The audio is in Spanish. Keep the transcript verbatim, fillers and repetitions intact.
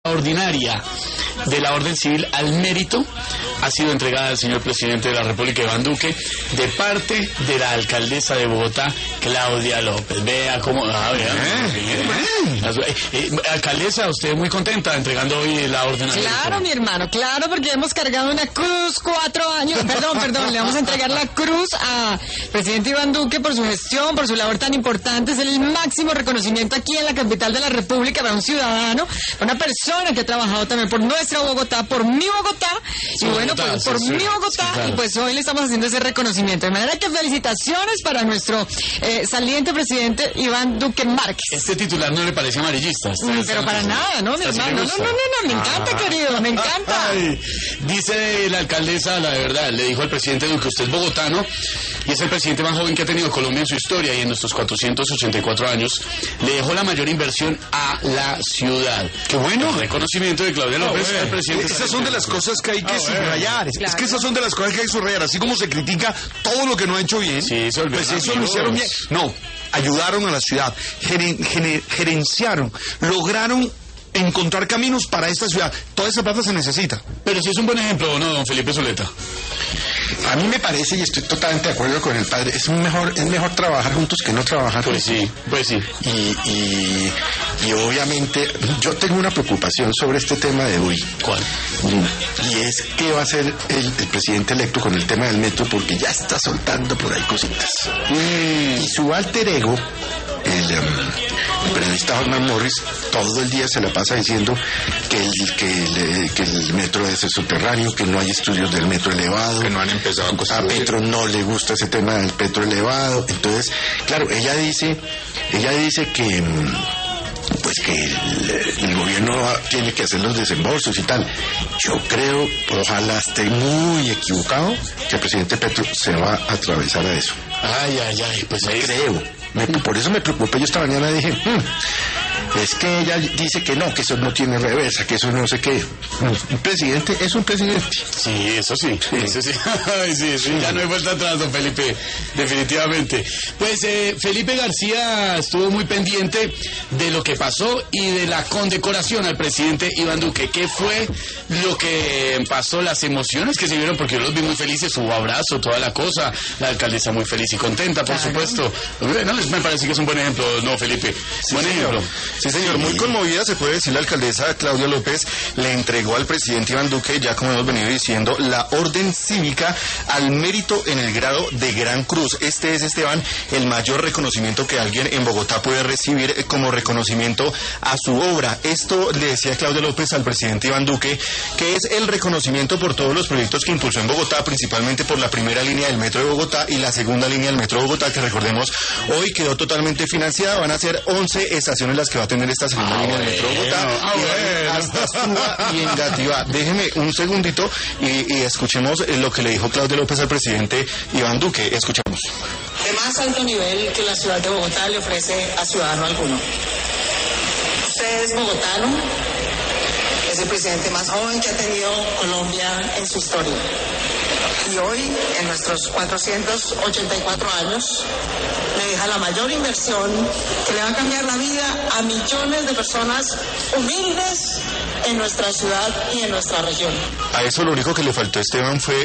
ordinaria de la Orden Civil al Mérito ha sido entregada al señor presidente de la República, Iván Duque, de parte de la alcaldesa de Bogotá, Claudia López. Vea cómo... Ah, vea, bien, bien. Eh, eh, alcaldesa, usted muy contenta entregando hoy la orden. Claro, mi hermano, claro, porque hemos cargado una cruz cuatro años. Perdón, perdón, le vamos a entregar la cruz a presidente Iván Duque por su gestión, por su labor tan importante. Es el máximo reconocimiento aquí en la capital de la República para un ciudadano, una persona que ha trabajado también por nuestra Bogotá, por mi Bogotá, y bueno, Bogotá, pues, por sí, mi Bogotá, sí, claro. Y pues hoy le estamos haciendo ese reconocimiento. De manera que felicitaciones para nuestro eh, saliente presidente Iván Duque Márquez. Este titular no le parece amarillista. Mm, pero para nada, ¿no, mi hermano? No, no, no, no, me encanta, ah. querido, me encanta. Ay, dice la alcaldesa, la de verdad, le dijo al presidente Duque, usted es bogotano y es el presidente más joven que ha tenido Colombia en su historia, y en nuestros cuatrocientos ochenta y cuatro años le dejó la mayor inversión a la ciudad. ¡Qué bueno! El reconocimiento de Claudia López, oh, el presidente. Esas son de las cosas que hay que oh, subrayar. Claro. Es que esas son de las cosas que hay que subrayar. Así como se critica todo lo que no ha hecho bien, sí, se pues eso lo hicieron bien. No, ayudaron a la ciudad, geren, gener, gerenciaron, lograron encontrar caminos para esta ciudad. Toda esa plata se necesita. Pero si es un buen ejemplo, ¿no, don Felipe Zuleta? A mí me parece, y estoy totalmente de acuerdo con el padre, es mejor es mejor trabajar juntos que no trabajar pues juntos. Sí, pues sí. Y, y, y obviamente yo tengo una preocupación sobre este tema de hoy. ¿Cuál? Y es qué va a hacer el, el presidente electo con el tema del metro, porque ya está soltando por ahí cositas. Mm. Y su alter ego, el, um, el periodista Hotman Morris, todo el día se la pasa diciendo que el, que, el, que el metro es subterráneo, que no hay estudios del metro elevado, que no han empezado a construir. A Petro no le gusta ese tema del metro elevado. Entonces, claro, ella dice, ella dice que pues que el, el gobierno tiene que hacer los desembolsos y tal. Yo creo, ojalá esté muy equivocado, que el presidente Petro se va a atravesar a eso. Ay, ay, ay, pues ahí creo. Me, por eso me preocupé. Yo esta mañana dije, hmm, es que ella dice que no, que eso no tiene reversa, que eso no sé qué. Un presidente es un presidente. Sí, eso sí, sí. Eso sí. Ay, sí, sí. Ya no hay vuelta atrás, don Felipe, definitivamente. Pues eh, Felipe García estuvo muy pendiente de lo que pasó y de la condecoración al presidente Iván Duque. ¿Qué fue lo que pasó, las emociones que se vieron? Porque yo los vi muy felices, hubo abrazo, toda la cosa, la alcaldesa muy feliz y contenta, por claro. supuesto. No, me parece que es un buen ejemplo, ¿no, Felipe? Sí, buen señor. ejemplo. Sí, señor. Muy conmovida, se puede decir, la alcaldesa Claudia López le entregó al presidente Iván Duque, ya como hemos venido diciendo, la orden cívica al mérito en el grado de Gran Cruz. Este es, Esteban, el mayor reconocimiento que alguien en Bogotá puede recibir como reconocimiento a su obra. Esto le decía Claudia López al presidente Iván Duque, que es el reconocimiento por todos los proyectos que impulsó en Bogotá, principalmente por la primera línea del metro de Bogotá y la segunda línea del metro de Bogotá, que recordemos, hoy quedó totalmente financiada. Van a ser once estaciones las que va a tener esta segunda ah, línea del metro de Bogotá, ah, y bueno. hasta Suba y Engativá. Déjeme un segundito y, y escuchemos lo que le dijo Claudia López al presidente Iván Duque. Escuchamos. De más alto nivel que la ciudad de Bogotá le ofrece a ciudadano alguno. Usted es bogotano, es el presidente más joven que ha tenido Colombia en su historia. Y hoy, en nuestros cuatrocientos ochenta y cuatro años, le deja la mayor inversión que le va a cambiar la vida a millones de personas humildes en nuestra ciudad y en nuestra región. A eso lo único que le faltó, Esteban, fue